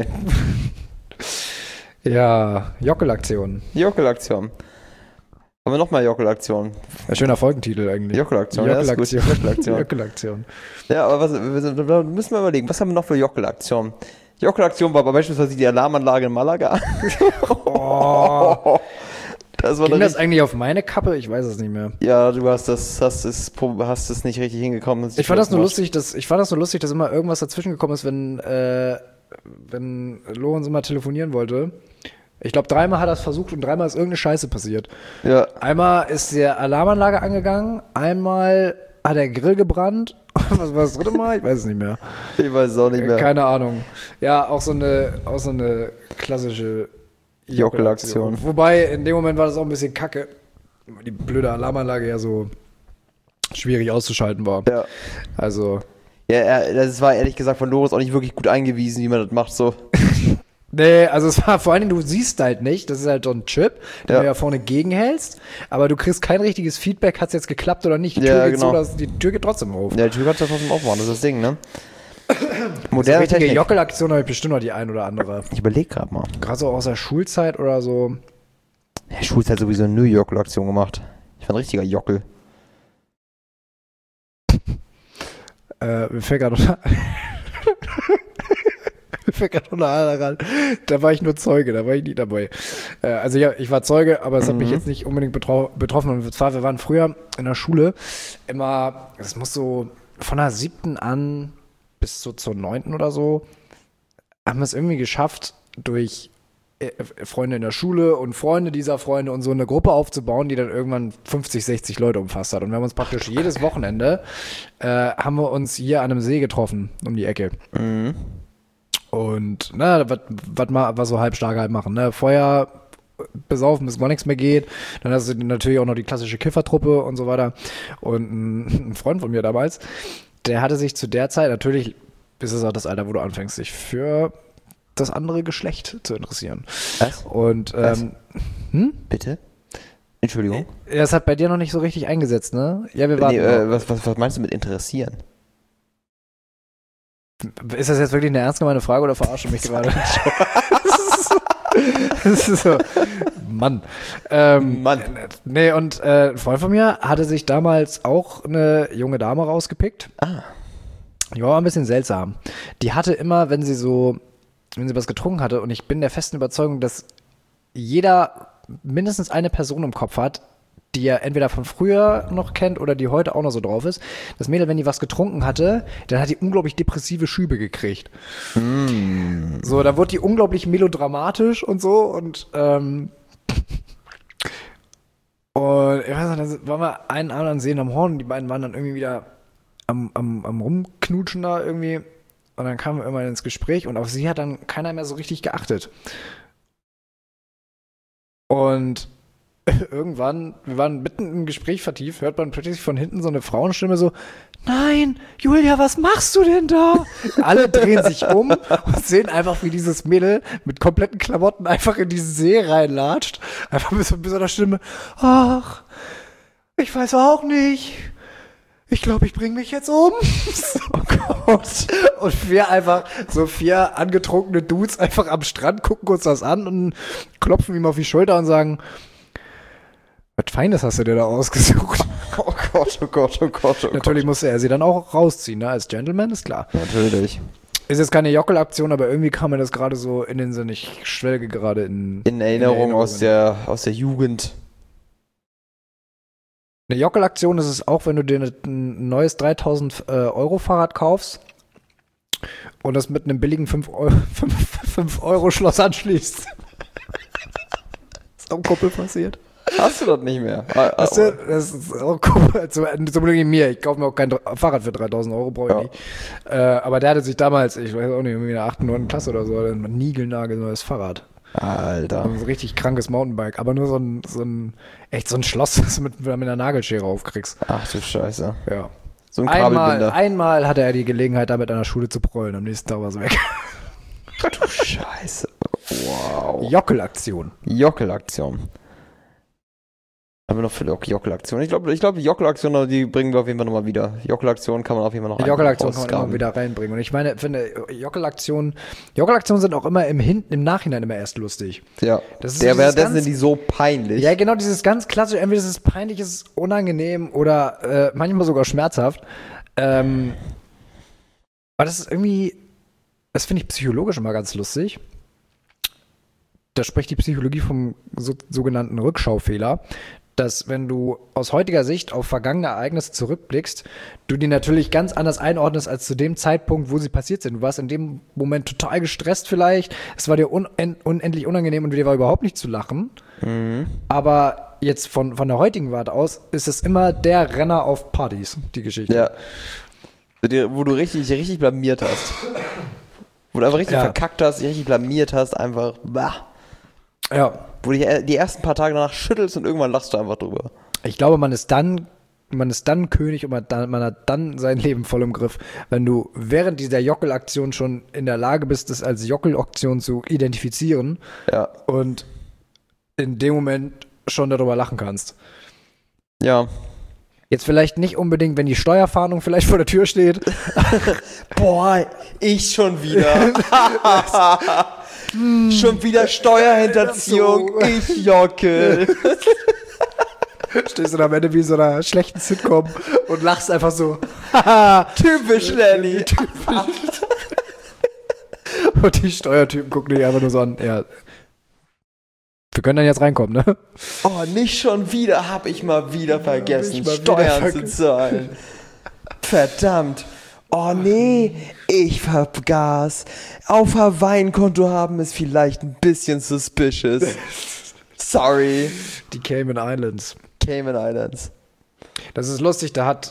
Ja, Jockelaktion. Jockelaktion. Haben wir nochmal Jockelaktion? Ja, schöner Folgentitel eigentlich. Jockelaktion. Jockelaktion. Ja, Jockelaktion. Jockelaktion. Ja, aber da müssen wir überlegen, was haben wir noch für Jockelaktionen? Jockelaktion war beispielsweise die Alarmanlage in Malaga. Oh. Das war Ging das eigentlich auf meine Kappe? Ich weiß es nicht mehr. Ja, du hast es nicht richtig hingekommen. Ich fand das nur lustig, dass immer irgendwas dazwischen gekommen ist, wenn Lorenz immer telefonieren wollte. Ich glaube, 3-mal hat er es versucht und 3-mal ist irgendeine Scheiße passiert. Ja. Einmal ist die Alarmanlage angegangen, einmal hat der Grill gebrannt. Was war das 3. Mal? Ich weiß es nicht mehr. Ich weiß es auch nicht mehr. Keine Ahnung. Ja, auch so eine klassische Jockelaktion. Wobei, in dem Moment war das auch ein bisschen kacke, weil die blöde Alarmanlage ja so schwierig auszuschalten war. Ja. Also. Ja, das war ehrlich gesagt von Lorenz auch nicht wirklich gut eingewiesen, wie man das macht, so. Nee, also es war vor allen Dingen, du siehst halt nicht, das ist halt so ein Chip, den du ja vorne gegenhältst, aber du kriegst kein richtiges Feedback, hat es jetzt geklappt oder nicht. Die Tür geht so, dass die Tür geht trotzdem auf. Ja, die Tür kannst du trotzdem aufmachen, das ist das Ding, ne? Moderne richtige Jockelaktion habe ich bestimmt noch die ein oder andere. Ich überlege gerade mal. Gerade so aus der Schulzeit oder so. Ja, Schulzeit sowieso eine Jockelaktion gemacht. Ich war ein richtiger Jockel. Mir fällt gerade noch ran. Da war ich nur Zeuge, da war ich nie dabei. Also ja, ich war Zeuge, aber es hat mich jetzt nicht unbedingt betroffen. Und zwar, wir waren früher in der Schule immer, das muss so von der 7. an bis so zur 9. oder so, haben wir es irgendwie geschafft, durch Freunde in der Schule und Freunde dieser Freunde und so eine Gruppe aufzubauen, die dann irgendwann 50, 60 Leute umfasst hat. Und wir haben uns praktisch jedes Wochenende, haben wir uns hier an einem See getroffen, um die Ecke. Mhm. Und, was so halbstarke halt machen, ne? Feuer besaufen, bis gar nichts mehr geht. Dann hast du natürlich auch noch die klassische Kiffertruppe und so weiter. Und ein Freund von mir damals, der hatte sich zu der Zeit, natürlich ist es auch das Alter, wo du anfängst, sich für das andere Geschlecht zu interessieren. Was? Und, Bitte? Entschuldigung? Das hat bei dir noch nicht so richtig eingesetzt, ne? Ja, wir waren. Was meinst du mit interessieren? Ist das jetzt wirklich eine ernst gemeinte Frage oder verarsche mich gerade? Das ist so. Mann. Mann. Nee, und ein Freund von mir hatte sich damals auch eine junge Dame rausgepickt. Ah. Die war ein bisschen seltsam. Die hatte immer, wenn sie was getrunken hatte, und ich bin der festen Überzeugung, dass jeder mindestens eine Person im Kopf hat, die er entweder von früher noch kennt oder die heute auch noch so drauf ist. Das Mädel, wenn die was getrunken hatte, dann hat die unglaublich depressive Schübe gekriegt. Mm. So, da wurde die unglaublich melodramatisch und so und und ich weiß nicht, dann waren wir einen Abend am See am Horn und die beiden waren dann irgendwie wieder am Rumknutschen da irgendwie und dann kamen wir irgendwann ins Gespräch und auf sie hat dann keiner mehr so richtig geachtet. Und irgendwann, wir waren mitten im Gespräch vertieft, hört man plötzlich von hinten so eine Frauenstimme so, nein, Julia, was machst du denn da? Alle drehen sich um und sehen einfach, wie dieses Mädel mit kompletten Klamotten einfach in diesen See reinlatscht. Einfach mit so einer Stimme, ach, ich weiß auch nicht. Ich glaube, ich bringe mich jetzt um. Oh Gott. Und wir einfach, so 4 angetrunkene Dudes einfach am Strand, gucken uns das an und klopfen ihm auf die Schulter und sagen, was Feines hast du dir da ausgesucht? Oh Gott, oh Gott, oh Gott, oh Natürlich Gott. musste er sie dann auch rausziehen, ne? Als Gentleman, ist klar. Natürlich. Ist jetzt keine Jockelaktion, aber irgendwie kam mir das gerade so in den Sinn. Ich schwelge gerade in Erinnerung aus der Jugend. Eine Jockelaktion ist es auch, wenn du dir ein neues 3.000 Euro Fahrrad kaufst und das mit einem billigen 5 Euro Schloss anschließt. Ist auch ein Kumpel passiert. Hast du das nicht mehr? Das ist auch cool. Zum Glück mir. Ich kaufe mir auch kein Fahrrad für 3.000 Euro, brauche ich nicht. Aber der hatte sich damals, ich weiß auch nicht, irgendwie in der 8., 9. Klasse oder so, ein niegelnagelneues Fahrrad. Alter. So ein richtig krankes Mountainbike, aber nur so ein Schloss, das du mit einer Nagelschere aufkriegst. Ach du Scheiße. Ja. So ein Kabelbinder. Einmal hatte er die Gelegenheit, damit an der Schule zu prollen. Am nächsten Tag war sie weg. Du Scheiße. Wow. Jockelaktion. Jockelaktion. Haben wir noch viele Jockelaktionen? Ich glaube, die Jockelaktionen, die bringen wir auf jeden Fall nochmal wieder. Jockelaktionen kann man auf jeden Fall noch Die Jockelaktion kann man immer wieder reinbringen. Und ich meine, finde, Jockelaktionen sind auch immer im Nachhinein immer erst lustig. Ja. Währenddessen sind die so peinlich. Ja, genau, dieses ganz klassische, entweder ist es peinlich, ist es unangenehm oder manchmal sogar schmerzhaft. Aber das ist irgendwie, das finde ich psychologisch immer ganz lustig. Da spricht die Psychologie vom sogenannten Rückschaufehler, dass wenn du aus heutiger Sicht auf vergangene Ereignisse zurückblickst, du die natürlich ganz anders einordnest als zu dem Zeitpunkt, wo sie passiert sind. Du warst in dem Moment total gestresst vielleicht, es war dir unendlich unangenehm und dir war überhaupt nicht zu lachen. Mhm. Aber jetzt von der heutigen Warte aus ist es immer der Renner auf Partys, die Geschichte. Ja. Wo du richtig blamiert hast. Wo du einfach richtig verkackt hast, richtig blamiert hast, einfach. Bah. Ja. Wo du die ersten paar Tage danach schüttelst und irgendwann lachst du einfach drüber. Ich glaube, man ist dann König und man hat dann sein Leben voll im Griff. Wenn du während dieser Jockelaktion schon in der Lage bist, das als Jockelaktion zu identifizieren und in dem Moment schon darüber lachen kannst. Ja. Jetzt vielleicht nicht unbedingt, wenn die Steuerfahndung vielleicht vor der Tür steht. Boah, ich schon wieder. Schon wieder Steuerhinterziehung, so. Ich jockel. Stehst du am Ende wie so einer schlechten Sitcom und lachst einfach so. Typisch Lenny. Und die Steuertypen gucken dich einfach nur so an. Ja. Wir können dann jetzt reinkommen, ne? Oh, nicht schon wieder, hab ich mal wieder vergessen, Steuern zu zahlen. Verdammt. Oh nee, ich vergaß. Auf Hawaii-Konto haben ist vielleicht ein bisschen suspicious. Sorry. Die Cayman Islands. Das ist lustig, da hat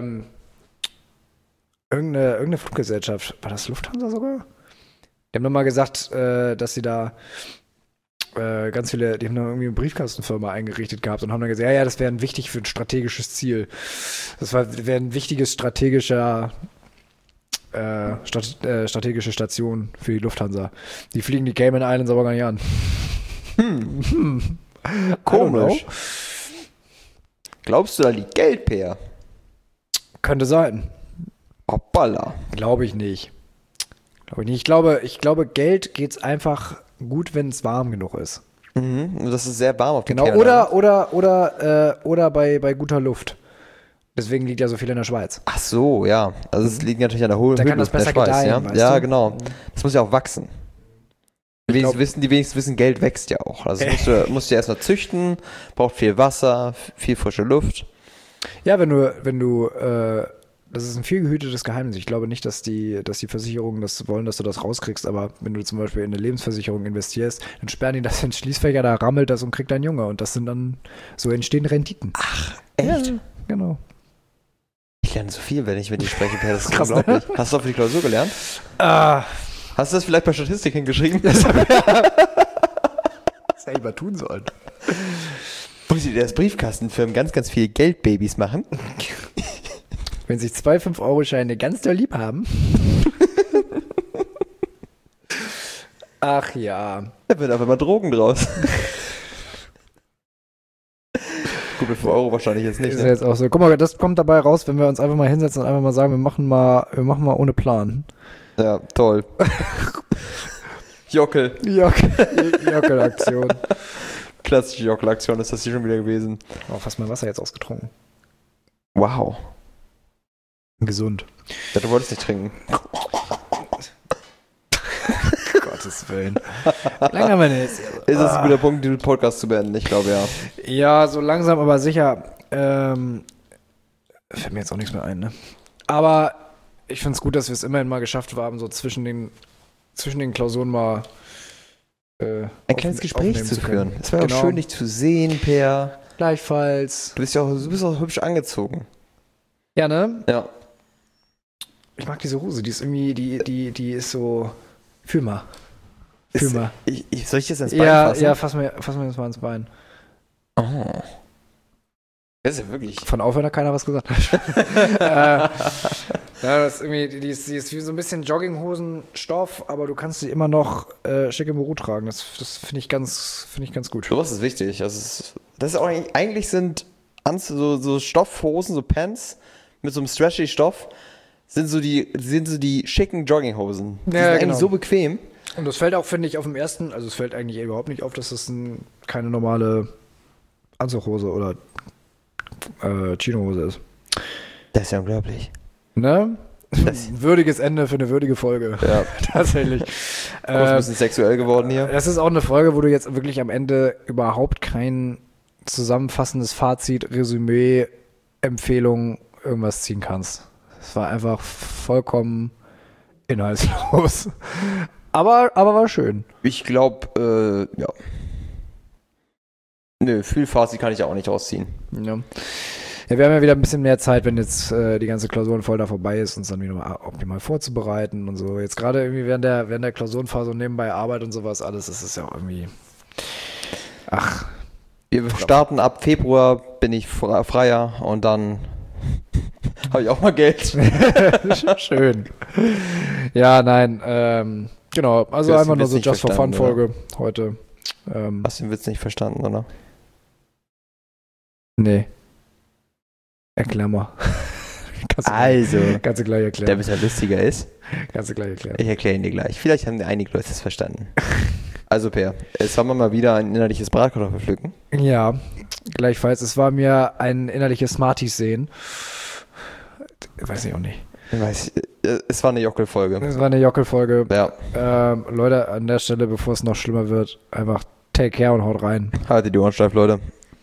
irgendeine Fluggesellschaft, war das Lufthansa sogar? Die haben nochmal gesagt, dass sie da ganz viele, die haben da irgendwie eine Briefkastenfirma eingerichtet gehabt und haben dann gesagt, ja, das wäre wichtig für ein strategisches Ziel. Das wäre ein wichtiges strategische Station für die Lufthansa. Die fliegen die Cayman Islands aber gar nicht an. Komisch. Glaubst du, da liegt Geld, Peer? Könnte sein. Hoppala. Glaube ich nicht. Ich glaube, Geld geht's einfach gut, wenn es warm genug ist. Mhm. Das ist sehr warm auf dem Genau, oder bei guter Luft. Deswegen liegt ja so viel in der Schweiz. Ach so, ja. Also es liegt natürlich an der hohen Höhe der Schweiz, gedeihen, ja? Ja, genau. Das muss ja auch wachsen. Die wenigsten wissen, Geld wächst ja auch. Also musst du erstmal züchten, braucht viel Wasser, viel frische Luft. Ja, wenn du das ist ein viel gehütetes Geheimnis. Ich glaube nicht, dass die Versicherungen das wollen, dass du das rauskriegst, aber wenn du zum Beispiel in eine Lebensversicherung investierst, dann sperren die das in Schließfächer, da rammelt das und kriegt dein Junge. Und das sind dann, so entstehen Renditen. Ach, echt? Ja, genau. Ich lerne so viel, wenn ich mit dir spreche, Per. Das ist krass, unglaublich. Ne? Hast du auch für die Klausur gelernt? Hast du das vielleicht bei Statistik hingeschrieben? Das hätte ich mal tun sollen. Muss ich das Briefkastenfirmen ganz, ganz viele Geldbabys machen? Wenn sich 2 5-Euro-Scheine ganz doll lieb haben. Ach ja. Da wird einfach mal Drogen draus. Gut, mit 5 Euro wahrscheinlich jetzt nicht. Ist jetzt auch so. Guck mal, das kommt dabei raus, wenn wir uns einfach mal hinsetzen und einfach mal sagen, wir machen mal ohne Plan. Ja, toll. Jockelaktion. Klassische Jockelaktion ist das hier schon wieder gewesen. Oh, fast mein Wasser jetzt ausgetrunken. Wow. Gesund. Ja, du wolltest nicht trinken. Gottes Willen. Wie lange haben wir denn jetzt? Ist das ein guter Punkt, den Podcast zu beenden? Ich glaube, ja. Ja, so langsam, aber sicher. Fällt mir jetzt auch nichts mehr ein, ne? Aber ich finde es gut, dass wir es immerhin mal geschafft haben, so zwischen den Klausuren mal ein kleines Gespräch zu führen. Es war auch schön, dich zu sehen, Per. Gleichfalls. Du bist auch hübsch angezogen. Ja, ne? Ja. Ich mag diese Hose, die ist irgendwie, die ist so. Fühl mal. Soll ich das ins Bein fassen? Ja, fass mir das mal ins Bein. Oh. Das ist ja wirklich. Von Aufhören hat keiner was gesagt. Ja, das ist irgendwie, die ist wie so ein bisschen Jogginghosenstoff, aber du kannst sie immer noch schick im Büro tragen. Das finde ich ganz gut. Sowas ist wichtig. Das ist auch eigentlich sind so Stoffhosen, so Pants mit so einem stretchy Stoff, sind so die schicken Jogginghosen. Die sind eigentlich so bequem. Und das fällt auch, finde ich, auf dem ersten, also es fällt eigentlich überhaupt nicht auf, dass das keine normale Anzughose oder Chinohose ist. Das ist ja unglaublich. Ne? Ein würdiges Ende für eine würdige Folge. Ja. Tatsächlich. Kurz ein bisschen sexuell geworden hier. Das ist auch eine Folge, wo du jetzt wirklich am Ende überhaupt kein zusammenfassendes Fazit, Resümee, Empfehlung, irgendwas ziehen kannst. Es war einfach vollkommen inhaltslos. Aber war schön. Ich glaube, ja. Nö, viel Fazit kann ich ja auch nicht rausziehen. Ja. Ja, wir haben ja wieder ein bisschen mehr Zeit, wenn jetzt die ganze Klausurenfolge vorbei ist, uns dann wieder mal optimal vorzubereiten und so. Jetzt gerade irgendwie während der Klausurenphase und nebenbei Arbeit und sowas alles, das ist ja auch irgendwie. Ach. Wir starten ab Februar, bin ich freier und dann habe ich auch mal Geld. Schön. Ja, nein, genau, also einfach nur so Just for Fun Folge heute. Hast du den Witz nicht verstanden, oder? Nee. Erklär mal. Kannst du gleich erklären. Der ein bisschen lustiger ist. Kannst du gleich erklären. Ich erkläre ihn dir gleich. Vielleicht haben einige Leute es verstanden. Also Per, es war mal wieder ein innerliches Bratkartoffelpflücken. Ja, gleichfalls. Es war mir ein innerliches Smarties sehen. Weiß ich auch nicht. Es war eine Jockel-Folge. Es war eine Jockel-Folge. Ja. Leute, an der Stelle, bevor es noch schlimmer wird, einfach take care und haut rein. Haltet die Ohren steif, Leute.